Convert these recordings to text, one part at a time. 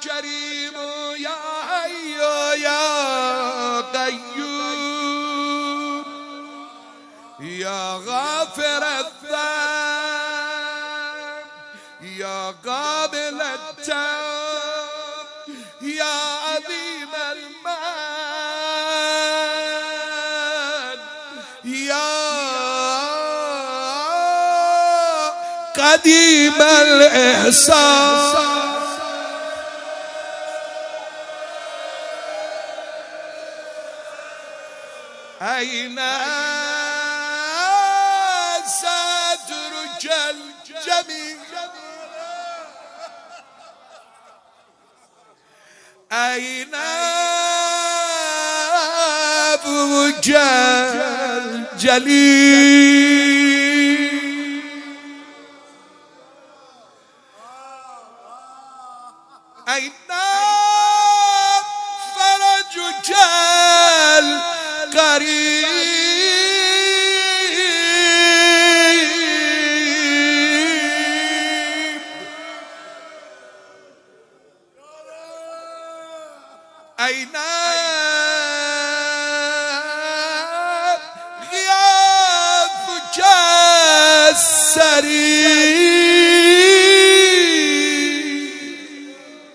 کریم یا حی یا قیوم یا غافر الذنب یا قابل التوب یا عظیم المن یا قدیم الاحسان أين سترك الجميل أين أبوك الجليل أين فرجك القريب أين غياثك السريع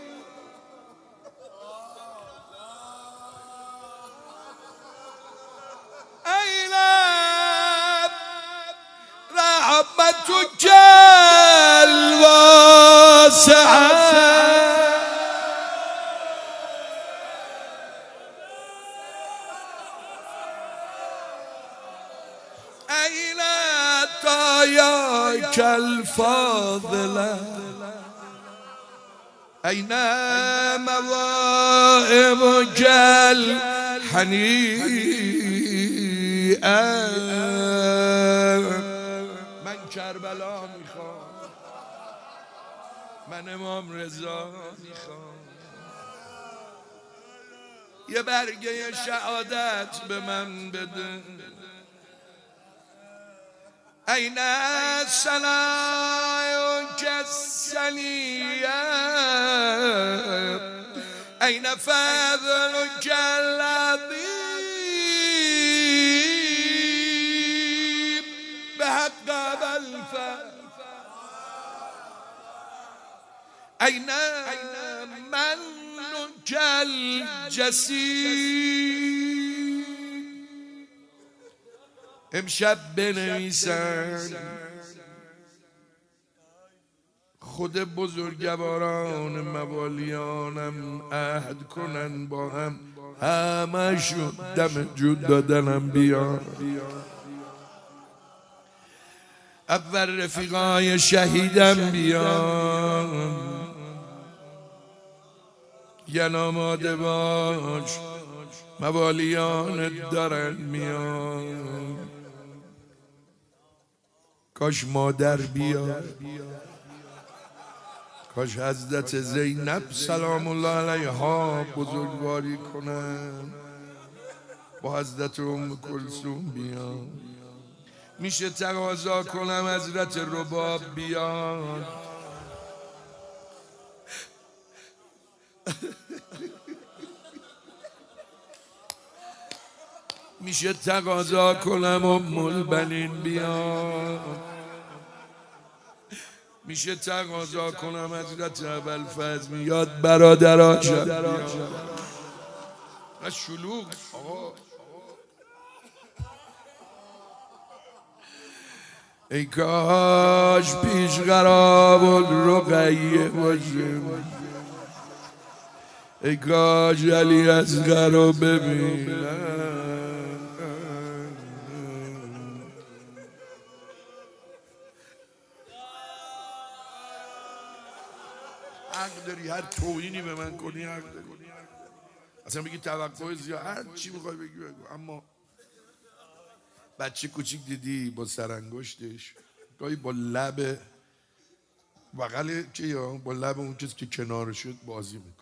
أين رحمتك الواسعة أين طاياك الفاضلة أين مواهبك الحنيئة من کربلا میخوام من امام رضا میخوام یه برگه شهادت به من بده أين صلاحك السنية أين فضلك العظيم بحق الفضل أين منك الجسيم امشب بنویسن خود بزرگواران موالیانم عهد کنن با هم همشون دم جود دادنم بیان اول رفیقای شهیدم بیان یه ناماده باش موالیان دارن میان کاش مادر بیاد کاش حضرت زینب سلام الله علیها بزرگواری کنن با حضرت ام کلثوم بیان میشه تقاضا کنم حضرت رباب بیان میشه تقاضا کنم ام البنین بیان میشه تقاضا کنم حضرت ابوالفضل میاد برادراشم بیان از شلوغ آقا ای کاش پیش قراب الرقیه باشیم ای کاش علی اصغر رو ببینم حق داری هر توهینی به من کنی حق داری اصلا بگی توقع زیاد هر چی میخوای بگی بگو اما بچه کوچیک دیدی با سرانگشتش گاهی با لب بغل که یا با لب اون کسی که کنارشت بازی میکنه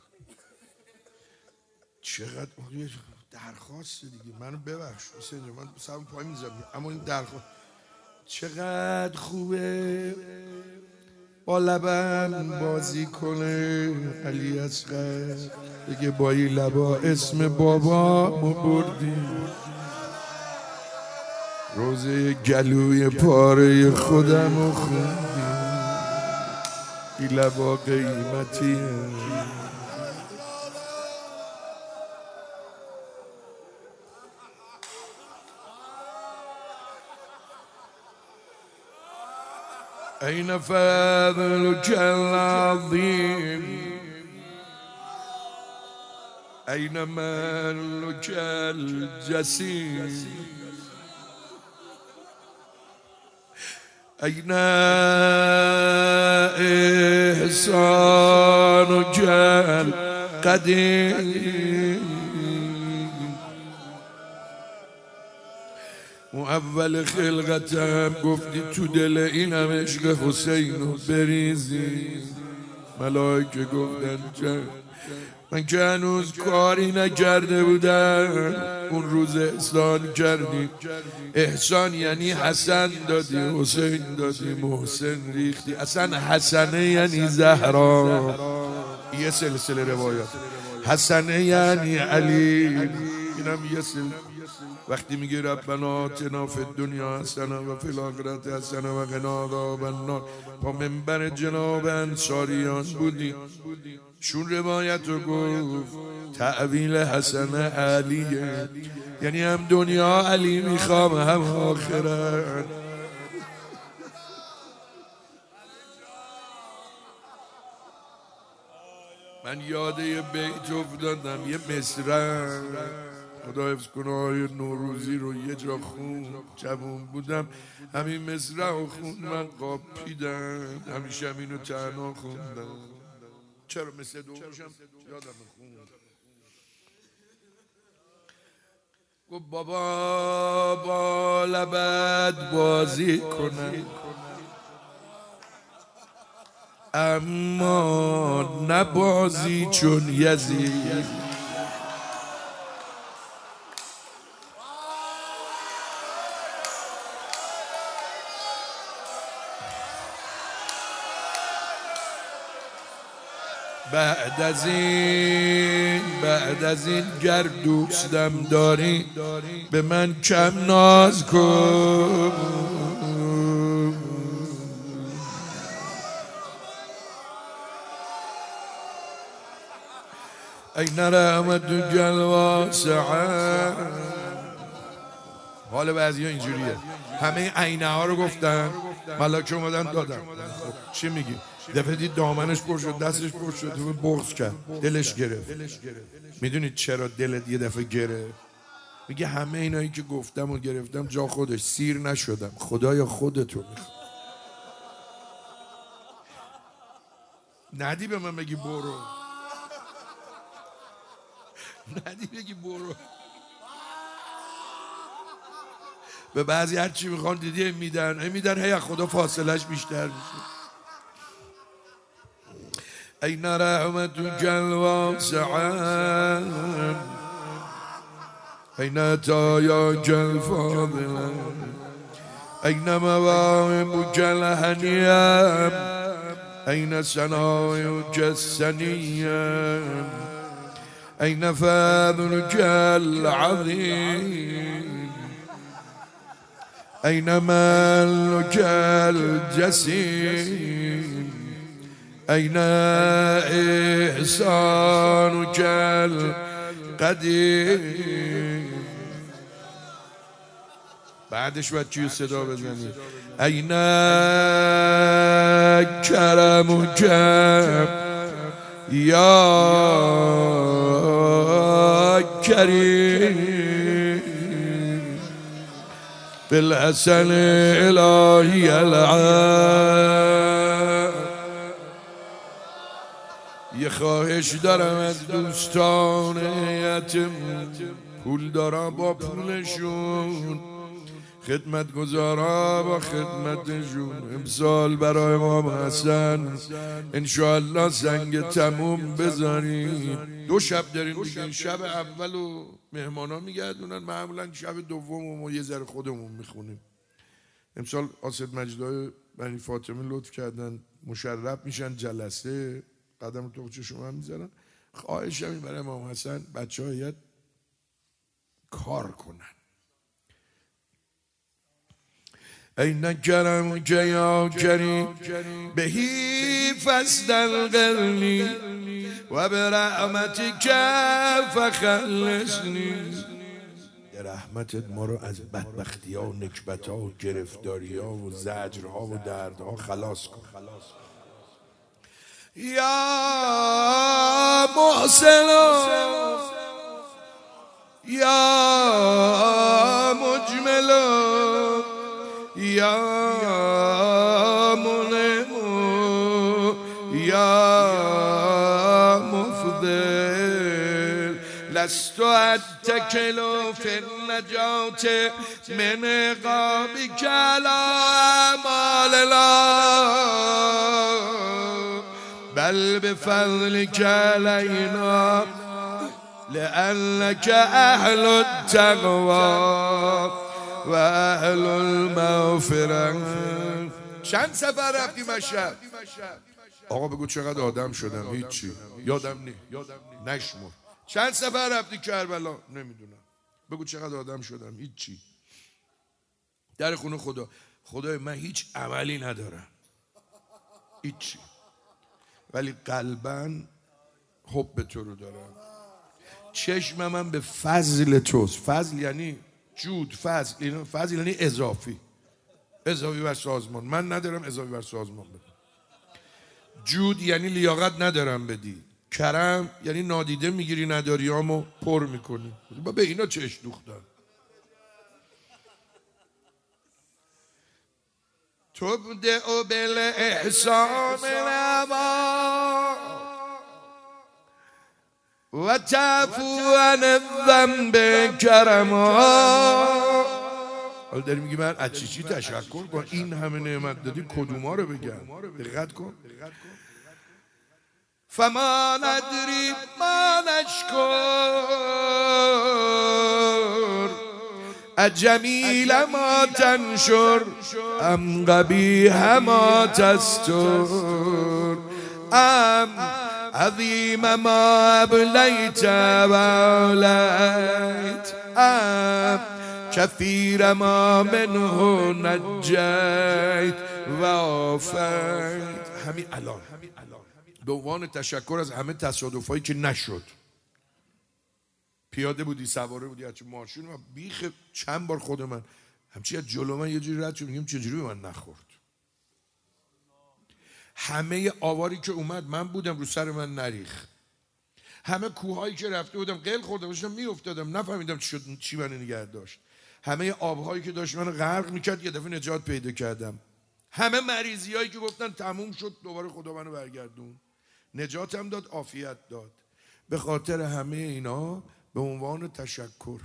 چقدر درخواست دیگه منو ببخش حسین من سرم پای میذارم اما این درخواست چقدر خوبه با لبم بازی کنه علی اصغر بگه با این لبا اسم بابامو بردیم روزه گلوی پاره خودمو خوندیم این لبا قیمتیه أين فضلك العظيم أين مالك الجسيم أين إحسانك القديم و اول خلقتم گفتی تو دل اینم عشق حسینو بریزی ملائکه گفتن چه من که هنوز کاری نکرده بودم اون روز احسان کردی احسان یعنی حسن دادی حسین دادی محسن ریختی اصلا حسنه یعنی زهرا یه سلسله روایات حسنه یعنی علی اینم یه سلسله وقتی میگه ربنا آتنا فی الدنیا حسنه و فی الاخرة حسنه و قنا عذاب النار با منبر جناب انصاریان بودی شون روایت رو گفت تعویل حسن علیه یعنی هم دنیا علی میخوام هم آخرت من یاد یه بیت افتادم یه مصرع خدا حفظ کنه آقای نوروزی رو یه جا خون جوون بودم همین مصرع و خون من قاپیدم همیشه همینو تنها خوندم چرا مثل دومشم یادم خون گفت بابا با لبت بازی کنم اما نبازی چون یزید بعد از این گر دوستم داری به من کم ناز کن این رحمت جلواسعه حال بعضی ها اینجوریه همه عینه ها رو گفتن ملاک اومدن دادن چی میگی؟ دفعه دید دامنش پر شد دستش پر شد و بغض کرد دلش گرفت میدونید چرا دلت یه دفعه گرفت؟ میگه همه اینایی که گفتم و گرفتم جا خودش سیر نشدم خدایا خودتو میخوام ندی به من بگی برو ندی بگی برو به بعضی هر چی میخوان دیدی میدن هی خدا فاصلش بیشتر میشه این رحمت الواسعه این عطایاک الفاضله این مواهبک الهنیه این ثنایک السنیه این فضلک العظیم این ملک الجسیم این احسانک القدیم بعدش باید چیو صدا بزنی این کرمک یا کریم بالحسن الهی العام یه خواهش دارم از دوستان یتیم پول دارم با پولشون خدمت گذارا با خدمتشون امسال برای امام حسن انشاءالله سنگ تموم بذاریم 2 شب داریم دیگه شب اول و مهمانا میگردونن معمولا شب دوم و یه ذره خودمون میخونیم امسال آسد مجدای بنی فاطمه لطف کردن مشرف میشن جلسه، قدم تو شما هم میذارن. خواهشم این برای امام حسن بچه ها باید کار کنن. این کرم که یا کریم بهی فصل قرنی و به رحمتی که فخلصنی. در رحمتت ما رو از بدبختی ها و نکبت ها و گرفتاری ها و زجر ها و درد ها خلاص کن. یا محسن یا مجمل یا منعم یا مفضل لست اتکل فی النجات من عقابک علی اعمال الله بل بفضلك علينا لأنك أهل التقوى و اهل المغفرة. چند سفر رفتی مشهد؟ آقا بگو چقدر آدم شدم. هیچی یادم نی نشمر. چند سفر رفتی کربلا؟ نمیدونم. بگو چقدر آدم شدم. هیچی. در خونه خدا. خدای من هیچ عملی ندارم، هیچی، ولی قلباً حب تو رو دارم. چشم من به فضل توست. فضل یعنی جود، فضل یعنی اضافی بر سازمان. من ندارم اضافی بر سازمان بدم. جود یعنی لیاقت ندارم بدی. کرم یعنی نادیده میگیری نداریامو پر میکنی. با به اینا چشم دوختن. تبدأ بالاحسان العما و تعفو عن الذنب کرما. حالا داری میگی من از چی تشکر کن؟ این همه نعمت دادی کدوما رو بگم؟ دقت کن. فما ندری ما نشکر اجمیل ما تنشر ام قبیح ما تستر ام عظیم ما ابلیت و اولیت ام کثیر ما منه نجیت و آفیت. همین الان به عنوان تشکر از همه تصادفایی که نشد. پیاده بودی، سواره بودی، هرچی ماشین و بیخ چند بار خود من همچی از جلو من یه جوری رد شد، میگم چجوری به من نخورد. همه آواری که اومد من بودم، رو سر من نریخ. همه کوهایی که رفته بودم قل خورده باشم میافتادم، نفهمیدم چی منو نگه داشت. همه آبهایی که داشت منو غرق میکرد یه دفعه نجات پیدا کردم. همه مریضیایی که گفتن تموم شد دوباره خدا منو برگردون، نجاتم داد، عافیت داد. به خاطر همه اینا به عنوان تشکر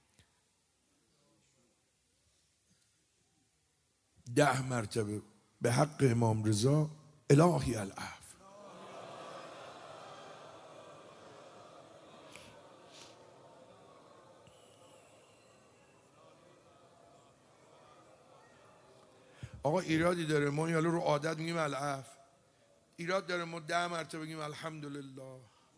10 مرتبه به حق امام رضا الهی العفو. آقا ایرادی داره ما یالو رو عادت میگیم العفو؟ ایراد داره ما 10 مرتبه بگیم الحمدلله؟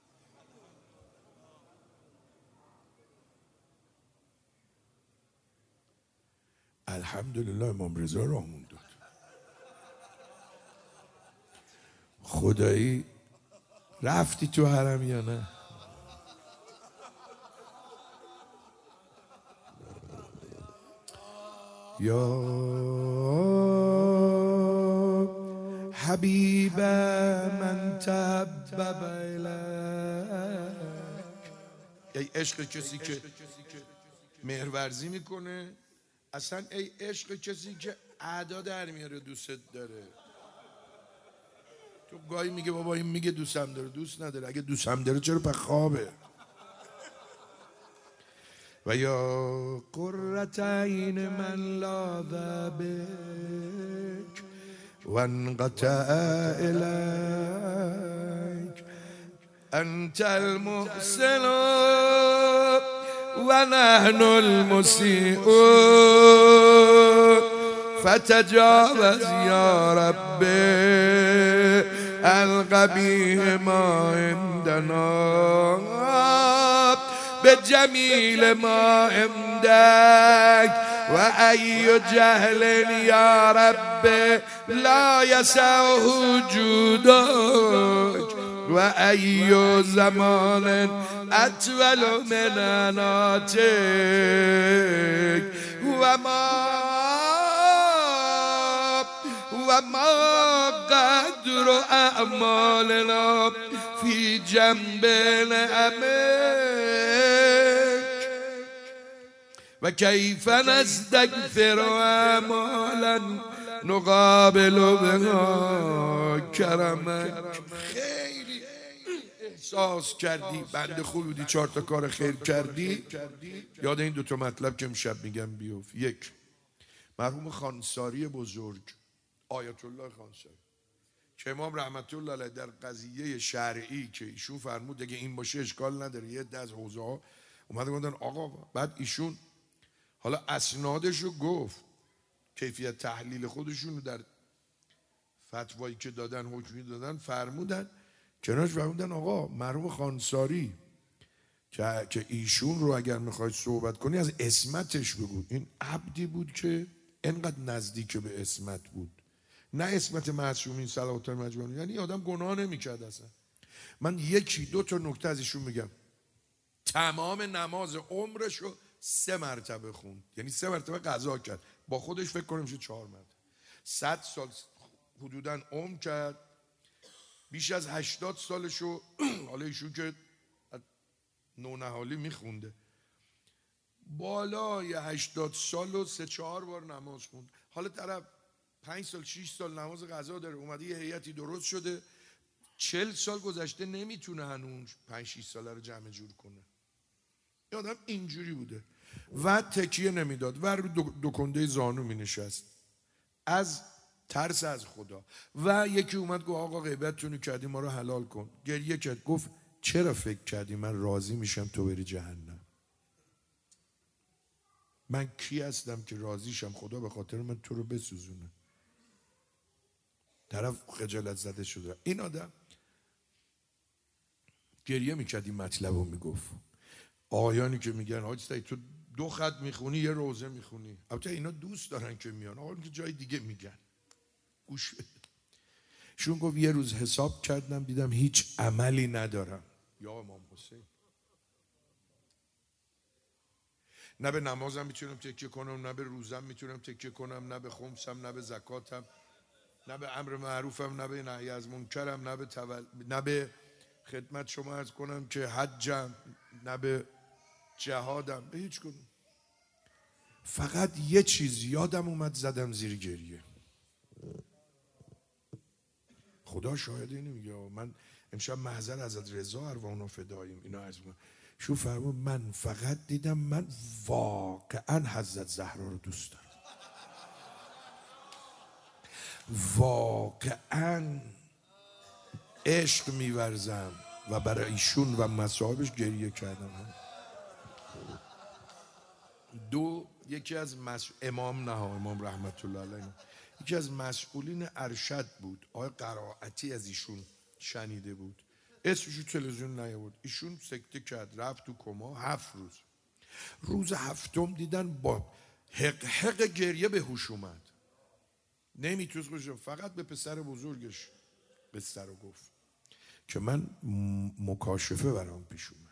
الحمدلله امام رضا راهمون داد. خدایی رفتی تو حرم یا نه؟ یا حبیب من تحبب الیک. ای عشق کسی که مهرورزی میکنه، اصلا ای عشق کسی که اعدا در میاره دوست داره. تو گاهی میگه بابا این میگه دوستم داره، دوست نداره. اگه دوستم داره چرا پس خوابه؟ و یا قرة عین من لاذ بک و انقطع الیک انت المحسن و نحن المسیء فتجاوز یا رب القبیح ما عندنا بجمیل ما عندك و ای جهل یا رب لا یسعه جودک و ای زمان اطول من اناتک و ما قدر اعمالنا فی جنب نعمک و کیف نستغفر اعمالا نقابل بها کرمک. خیلی احساس کردی بنده خوبی بودی، 4 تا کار خیر کردی، یاد این 2 تا مطلب که امشب میگم بیفت. 1 مرحوم خانساری بزرگ، آیت الله خانساری، که امام رحمت الله علیه در قضیه شرعی که ایشون فرمود اگه این باشه اشکال نداره، یه عده از حوزه ها اومده گفتن آقا، بعد ایشون حالا اسنادش رو گفت، کیفیت تحلیل خودشون رو در فتوایی که دادن، حکمی دادن، فرمودن کنارش فرمودن آقا مرحوم خانساری که ایشون رو اگر میخواید صحبت کنی از عصمتش بگو. این عبدی بود که انقدر نزدیک به عصمت بود، نه عصمت معصومین صلوات الله مجموعین، یعنی آدم گناه نمیکرد اصلا. من 1-2 تا نکته از ایشون میگم. تمام نماز عمرش رو 3 مرتبه خوند، یعنی 3 مرتبه قضا کرد، با خودش فکر کنم میشه 4 مرتبه. 100 سال حدوداً عمر کرد، بیش از 80 سالشو حالا ایشون که نونهالی میخونده، بالای 80 سال و 3-4 بار نماز خوند. حالا طرف 5 سال 6 سال نماز قضا داره، اومده یه هیئتی درست شده، 40 سال گذشته نمیتونه هنوز 5-6 ساله رو جمع جور کنه. یه آدم اینجوری بوده و تکیه نمیداد و رو دو کنده زانو می نشست از ترس از خدا. و یکی اومد گفت آقا غیبتتون کردی ما رو حلال کن. گریه کرد، گفت چرا فکر کردی من راضی میشم تو بری جهنم؟ من کی هستم که راضی شم خدا به خاطر من تو رو بسوزونه؟ طرف خجالت زده شده. این آدم گریه میکرد، این مطلب رو میگفت. آقایانی که میگن حاج سعید تو 2 خط میخونی یه روزه میخونی، البته اینا دوست دارن که میان، آقایان که جای دیگه میگن گوش بده. شون گفت یه روز حساب کردم دیدم هیچ عملی ندارم. یا امام حسین، نه به نمازم میتونم تکیه کنم، نه به روزم میتونم تکیه کنم، نه به خمسم، نه به زکاتم، نه به امر معروفم، نه به نهی از منکرم، نه به خدمت شما عرض کنم که حجم، نه به جهادم، به هیچ کدوم. فقط یه چیز یادم اومد، زدم زیر گریه. خدا شاهده نمیگه، من امشب محضر حضرت رضا ارواحنا فداییم اینا عرض میکنم. شو فرمود من فقط دیدم من واقعا حضرت زهرا رو دوست دارم، واقعا عشق میورزم و برای ایشون و مصاحبش گریه کردم. 2 یکی از امام رحمت الله علیه، یکی از مسئولین ارشد بود، آقای قرائتی، از ایشون شنیده بود، اسمشو تلویزیون نیاورد. ایشون سکته کرد، رفت تو کما 7 روز. روز 7م دیدن با حق حق گریه به هوش اومد، نمیتونست خوشش، فقط به پسر بزرگش بستر رو گفت که من مکاشفه برام پیش اومد.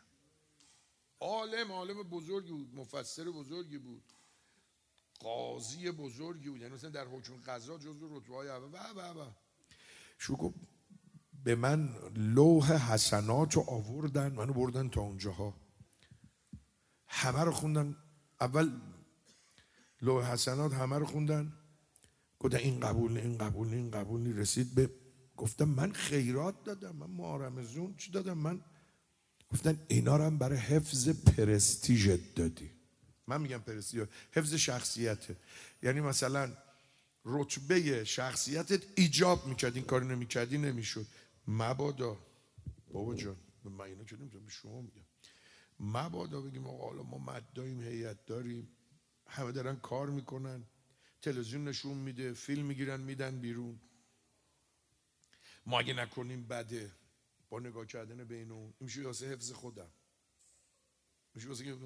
عالم بزرگی بود، مفسر بزرگی بود، قاضی بزرگی بود، یعنی مثلا در حکم قضا جزو رتبه‌های اول و شو گفت به من لوح حسنات رو آوردن، منو بردن تا اونجاها، همه رو خوندن. اول لوح حسنات همه رو خوندن، گفتن این قبول این قبول این قبول، رسید به گفتم من خیرات دادم، من ماه چی دادم من؟ گفتن اینا رو هم برای حفظ پرستیژت دادی. من میگم پرستیژ، حفظ شخصیته، یعنی مثلا رتبه شخصیتت ایجاب میکرد، این کاری نمیکردی نمیشد. مبادا بابا جان، من اینا که نمیتونم به شما میگم، مبادا بگیم آقا حالا ما مدداییم، هیئت داریم، همه دارن کار میکنن، تلویزیون نشون میده، فیلم میگیرن میدن بیرون، ما اگه نکنیم بده. با نگاه کردن به اینو این میشه واسه حفظ خودم، میشه واسه که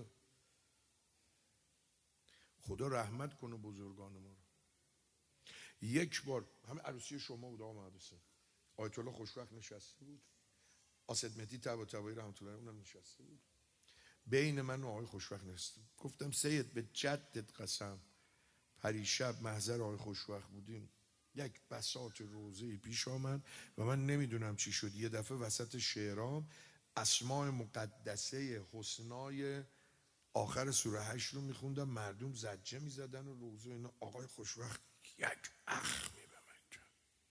خدا رحمت کنه بزرگان ما رو. یک بار همه عروسی شما بود آقا مهدوسه، آیت الله خوشوقت نشسته بود، آسد مهدی طباطبایی رحمت الله علیه نشسته بود، بین من و آقای خوشوقت نشسته. گفتم سید به جدت قسم، پریشب محضر آقای خوشوقت بودیم، یک بساط روزه پیش آمد و من نمیدونم چی شد، یه دفعه وسط شعرام اسماء مقدسه حسنای آخر سوره 8 رو میخوندم، مردم زجه میزدن و روزه اینا. آقای خوشوقت یک اخمی به من کرد،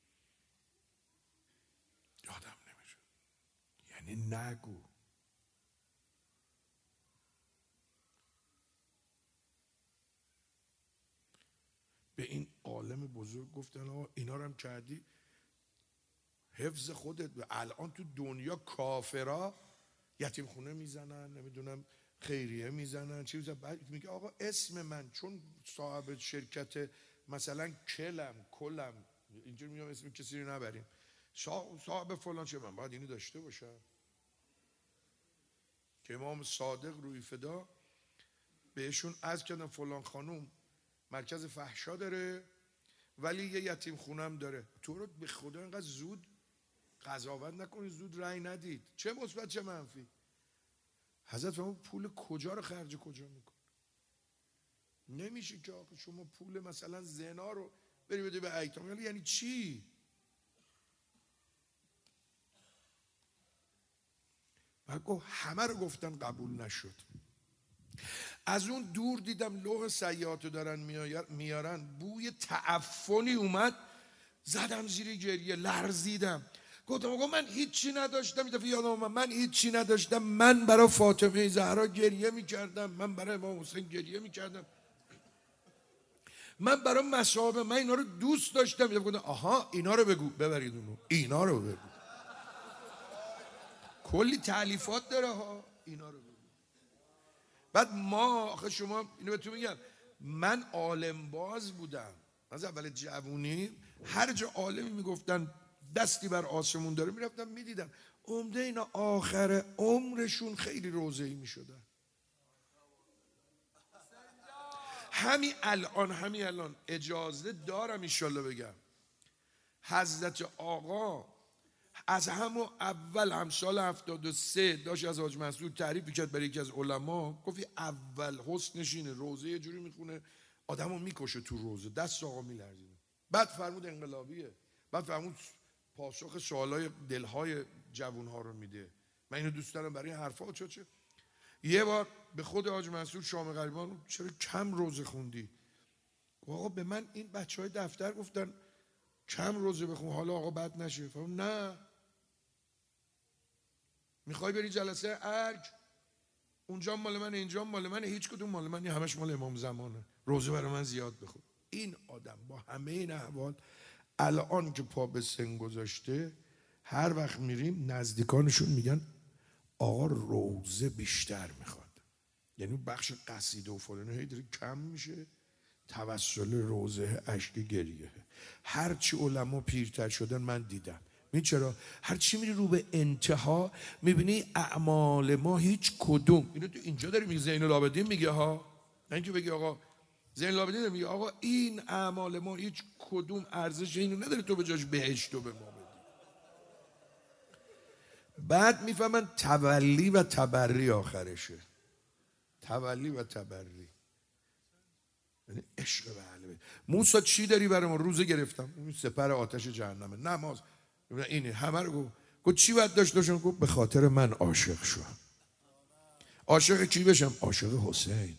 یادم نمیشه، یعنی نگو. به این عالم بزرگ گفتن آقا اینا رو هم کردی حفظ خودت. و الان تو دنیا کافرا یتیم خونه میزنن، نمیدونم خیریه میزنن، چی میزنن، بعد میگه آقا اسم من چون صاحب شرکت مثلا کلم اینجور میگم اسم کسی رو نبریم، صاحب فلان چه، من باید اینو داشته باشم. که امام صادق روی فدا بهشون عرض کردن فلان خانوم مرکز فحشا داره ولی یه یتیم خونم داره، تو رو به خدا اینقدر زود قضاوت نکنید، زود رأی ندید، چه مثبت چه منفی. حضرت فرمود پول کجا رو خرج کجا میکن؟ نمیشه که آقا شما پول مثلا زنا رو بری بده به ایتام، یعنی چی؟ بعد گفت همه رو گفتن قبول نشد. از اون دور دیدم لوح سیئات رو دارن میارن، بوی تعفنی اومد، زدم زیر گریه، لرزیدم. گفتم آقا من هیچی نداشتم، دفعه یادم اومد من هیچی نداشتم، من برای فاطمه زهرا گریه میکردم، من برای امام حسین گریه میکردم، من برای مصاحب من اینا رو دوست داشتم. گفتم آها اینا رو بگو، ببرید اونو، اینا رو بگو، کلی تالیفات داره ها، اینا رو بگو. بعد ما آخه شما اینو بهتون میگم، من عالم باز بودم از اول جوونی، هر جا عالمی میگفتن دستی بر آسمون داره میرفتم میدیدم، عمده اینا آخر عمرشون خیلی روزه‌ای میشدن. همین الان اجازه دارم انشالله بگم، حضرت آقا از همون اول هم سال 73 داشت از حاج منصور تعریف کرد برای یکی از علما، گفت اول حسنش اینه روزه یه جوری میخونه آدمو میکشه تو روزه، دست آقا میلرزید. بعد فرمود انقلابیه، بعد فرمود پاسخ سوالای دلهای جوانها رو میده. من اینو دوست دارم برای حرفا. چه یه بار به خود حاج منصور شام غریبان چرا کم روزه خوندی؟ آقا به من این بچهای دفتر گفتن کم روزه بخون حالا آقا بد نشه. فرمود نه، میخوای بری جلسه ارج، اونجا مال من اینجا مال من، هیچ کدوم مال من، همش مال امام زمانه، روزه برای من زیاد بخون. این آدم با همه این احوال الان که پا به سن گذاشته، هر وقت میریم نزدیکانشون میگن آقا روزه بیشتر میخواد، یعنی بخش قصیده و فلان هی داره کم میشه، توسل روزه اشک گریه. هرچی علما پیرتر شدن من دیدم، چرا؟ هرچی میری رو به انتها میبینی اعمال ما هیچ کدوم، اینو تو اینجا داری میگه زین العابدین میگه ها، نه اینکه بگی آقا زین العابدین میگه آقا این اعمال ما هیچ کدوم ارزش اینو نداره تو به جاش بهشت رو به ما بدی. بعد میفهمن تولی و تبری آخرشه، تولی و تبری یعنی عشق به اهل بیت. موسی چی داری برای ما؟ روزه گرفتم، سپر آتش جهنمه، نماز، اینه همه رو گفت چی باید داشته باشم؟ گفت به خاطر من عاشق شو. عاشق کی بشم؟ عاشق حسین.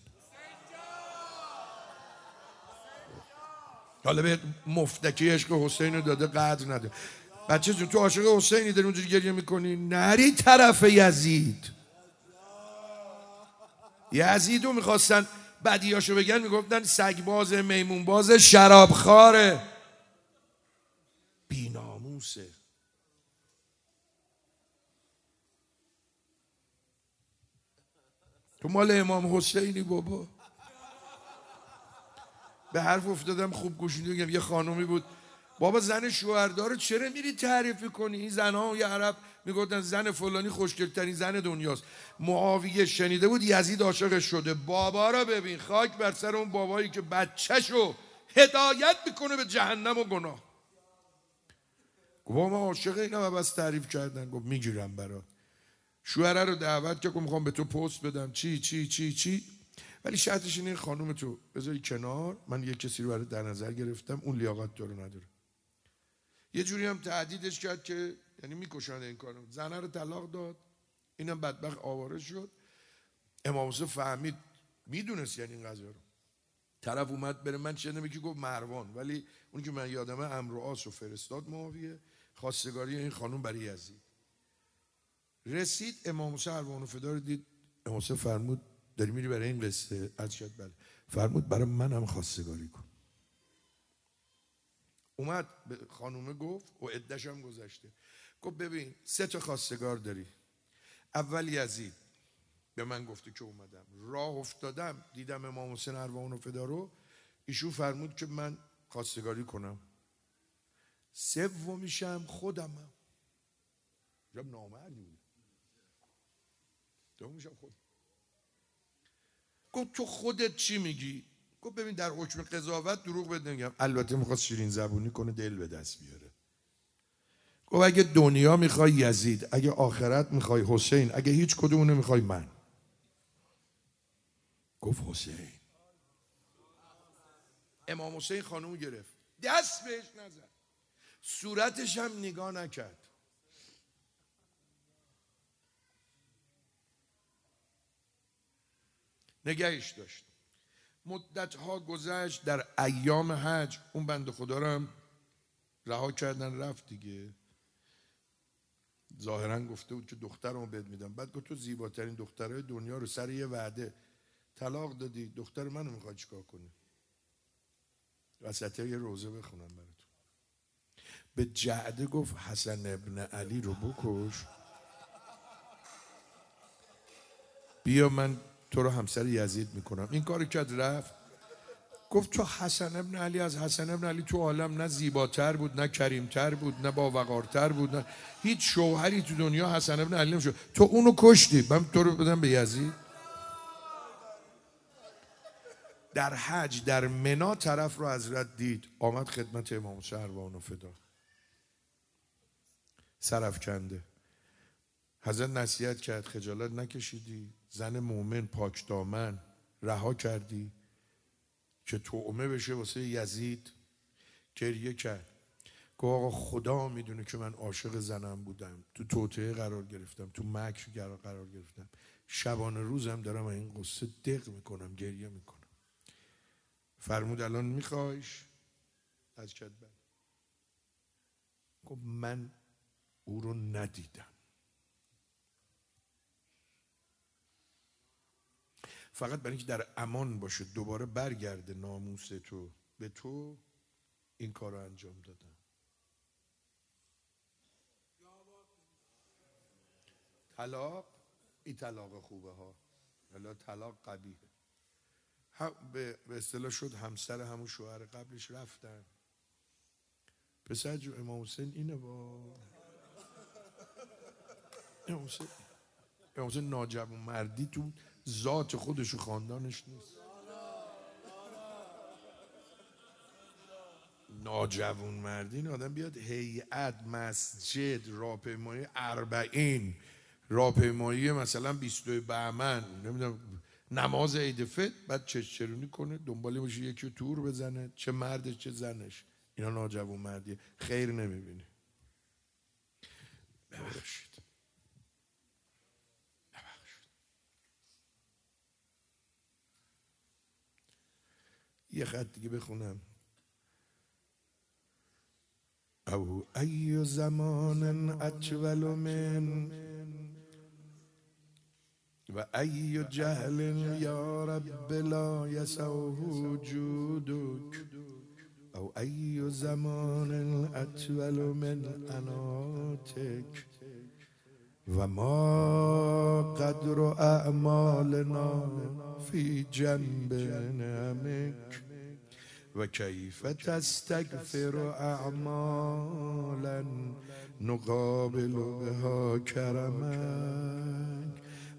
حالا به مفتکی عشق حسین رو داده قدر نده. بچه جون تو عاشق حسینی داری اونجوری گریه میکنی، نری طرف یزید. یزیدو میخواستن بدیاشو بگن، میگفتن سگباز، میمونباز، شرابخواره، بی‌ناموسه. تو مال امام حسینی بابا. به حرف افتادم خوب گوش میدم. یه خانومی بود بابا زن شوهردار چرا میری تعریف کنی؟ این زنها یه عرب میگفتن زن فلانی خوشگل‌ترین زن دنیاست. معاویه شنیده بود یزید عاشقش شده. بابا را ببین، خاک بر سر اون بابایی که بچه‌شو هدایت میکنه به جهنم و گناه. گفت من عاشق اینم، بس تعریف کردن. گفت میگیرم برات. شوهره رو دعوت که میخوام به تو پست بدم. چی چی چی چی؟ ولی شرطش اینه خانم تو بذاری کنار، من یه کسی رو برات در نظر گرفتم، اون لیاقت تو رو نداره. یه جوری هم تهدیدش کرد که یعنی میکشن این کارو. زنه رو طلاق داد، اینم بدبخت آواره شد. امام حسین فهمید، میدونست یعنی این قضیه رو. طرف اومد بره، من شنیدم که گفت مروان، ولی اون که من یادمه عمرو عاص رو فرستاد معاویه، خواستگاری این خانم برای یزید. رسید امام حسین اروان الفدا رو دید. امام حسین فرمود داری میری برای این قصه؟ عرض کرد بله. فرمود برای من هم خواستگاری کن. اومد به خانومه گفت و عده‌ش هم گذشته. گفت ببین 3 تا خواستگار داری. اول یزید به من گفته که اومدم، راه افتادم دیدم امام حسین اروان الفدا رو، ایشون فرمود که من خواستگاری کنم. سومیشم خودمم. جب نامردی بود. دومیشم خودم. گفت تو خودت چی میگی؟ گفت ببین در حکم قضاوت دروغ بهت نمیگم، البته میخواست شیرین زبونی کنه دل به دست بیاره. گفت اگه دنیا میخوای یزید، اگه آخرت میخوای حسین، اگه هیچ کدوم نمیخوای من. گفت حسین. امام حسین خانومو گرفت، دست بهش نزد، صورتش هم نگاه نکرد. نگهش داشت. مدت‌ها گذشت. در ایام حج اون بنده خدا رو هم رها کردن، رفت دیگه. ظاهرا گفته بود که دخترمو بهت میدم. بعد گفت تو زیباترین دخترای دنیا رو سر یه وعده طلاق دادی، دختر منو میخوای چیکار کنی؟ وسطه یه روزه بخونم براتون. به جعده گفت حسن ابن علی رو بکش، بیا من تو رو همسر یزید میکنم. این کار کرد، رفت. گفت تو حسن ابن علی، از حسن ابن علی تو عالم نه زیباتر بود، نه کریمتر بود، نه باوقارتر بود، نه هیچ شوهری تو دنیا حسن ابن علی نمیشد. تو اونو کشتی، من تو رو بدم به یزید. در حج در منا طرف رو حضرت دید، آمد خدمت امام حسین اروان الفدا، سرافکنده. حضرت نصیحت کرد، خجالت نکشیدی؟ زن مومن پاک دامن رها کردی که طعمه بشه واسه یزید؟ گریه کرد. گفت آقا خدا میدونه که من عاشق زنم بودم، تو توطئه قرار گرفتم، تو مکر قرار گرفتم، شبانه روزم دارم این قصه دق میکنم، گریه میکنم. فرمود الان میخوایش؟ از کدبن. گفت من او رو ندیدم، فقط برای اینکه در امان باشه دوباره برگرده ناموس تو به تو، این کار رو انجام دادم. طلاق این طلاق خوبه ها، حالا طلاق قبیحه. به اصطلاح شد همسر همون شوهر قبلش رفتن. پسر جو امام حسین اینه با امام حسین ناجوان مردی تو ذات خودش و خاندانش نیست. ناجوان مردی این آدم بیاد هیئت، مسجد، راهپیمایی 40، راهپیمایی مثلا 22 بهمن، نمیدونم نماز عید فطر، بعد چرونی کنه دنبالی باشه یکی رو تور بزنه، چه مردش چه زنش. اینا ناجوان مردیه، خیر نمیبینه. ببخشید یه خط دیگه بخونم. او ای زمان اطول من و ای جهل یا رب لا یسعه وجودک، او ای زمان اطول من اناتک و ما قدر اعمالنا فی جنب نعمک و کیف تستغفر اعمالا نقابل بها کرمک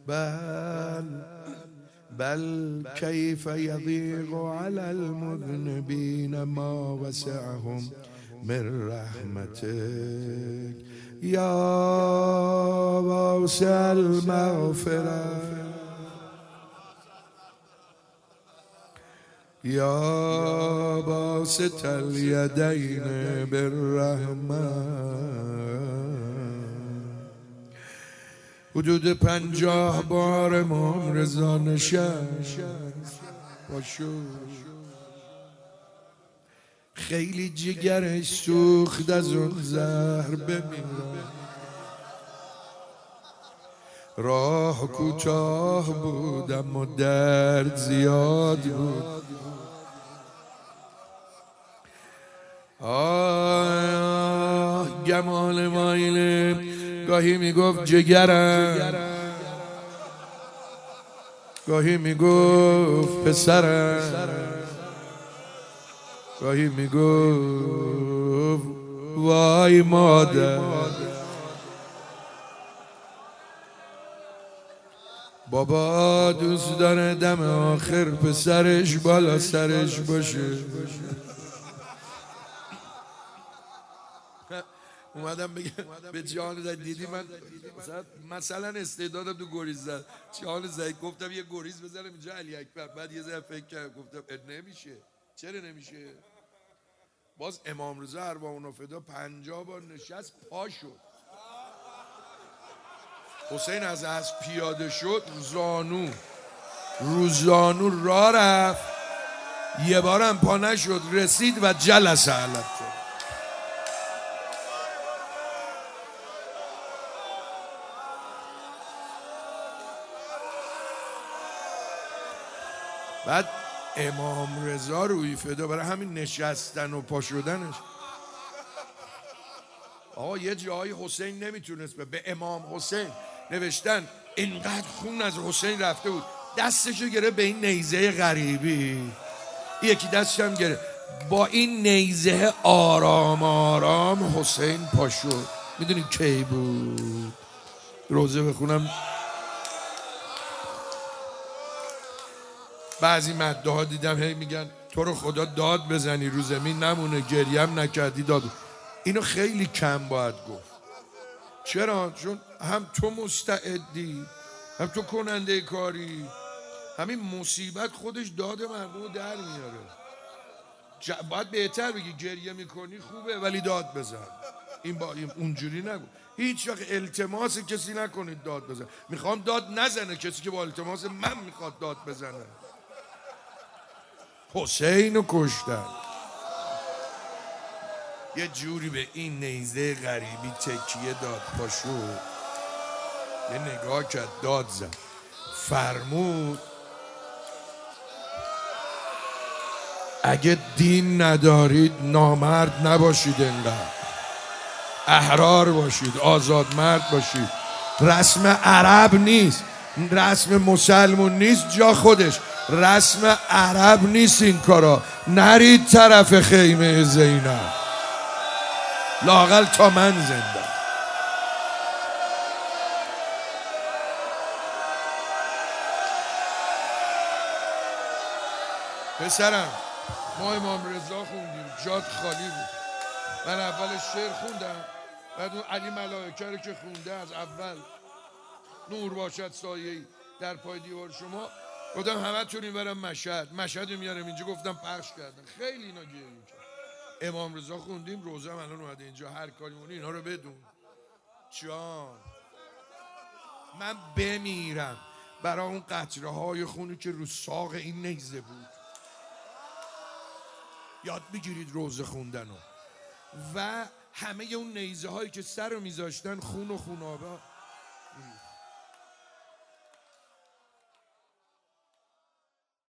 بل کیف یضیق علی المذنبین ما وسعهم من رحمتک یا واسع المغفرة یا باسط الیدین بالرحمة. حدود 50 بار امام رضا نشست باشو، خیلی جگرش سوخت از اون زهر بمیره. راه کوتاه بود اما درد زیاد بود. گمال مایله گاهی میگفت جگرم، گاهی میگفت پسرم، گاهی میگفت وای مادر. بابا دوست داره دم آخر پسرش بالا سرش باشه. اومدم بگم به جان زد، دیدی من مثلا استعدادم تو گریز زد، جان زد گفتم یه گریز بزنم اینجا علی اکبر. بعد یه ذره فکر کردم گفتم نمیشه. چرا نمیشه؟ باز امام رضا ارواح اونو فدا 50 بار نشست پا شد. حسین از اسب پیاده شد روزانو راه رفت، یه بارم پا نشد، رسید و جلسه علت شد. بعد امام رضا روی فدا برای همین نشستن و پا شدنش. آقا یه جایی حسین نمیتونست به امام حسین نوشتن اینقدر خون از حسین رفته بود، دستشو گره به این نیزه غریبی، یکی دستش هم گره با این نیزه آرام آرام حسین پا شد. میدونی کی بود؟ روزه بخونم. بعضی مده ها دیدم هی میگن تو رو خدا داد بزنی رو زمین نمونه، گریم نکردی داد. اینو خیلی کم باید گفت. چرا؟ چون هم تو مستعدی، هم تو کننده کاری. همین مصیبت خودش داد مردم رو در میاره. باید بهتر بگی گریه میکنی خوبه ولی داد بزن. این با اونجوری نگو. هیچ وقت التماس کسی نکنید داد بزن. میخوام داد نزنه کسی که با التماس من میخواد داد بزنه. حسین رو کشتن. یه جوری به این نیزه غریبی تکیه داد پاشو، یه نگاه کرد داد زد، فرمود اگه دین ندارید نامرد نباشید، انقدر احرار باشید، آزاد مرد باشید. رسم عرب نیست، رسم مسلمون نیست، جا خودش رسم عرب نیست این کارا. نرید طرف خیمه زینب لااقل تا من زنده. پسرم ما امام رضا خوندیم، جات خالی بود. من اول شعر خوندم، بعد اون علی ملائکه رو که خونده از اول نور باشد سایه‌ای در پای دیوار شما، گفتم همه تون این برم مشهد میارم اینجا، گفتم پخش کردن. خیلی اینا گیره میکرد. امام رضا خوندیم، روزه هم الان اومده اینجا، هر کاری مونی اینا رو بدون. جان من بمیرم برای اون قطره های خونی که رو ساق این نیزه بود. یاد بگیرید روزه خوندن و همه اون نیزه هایی که سر رو میذاشتن خون و خونابه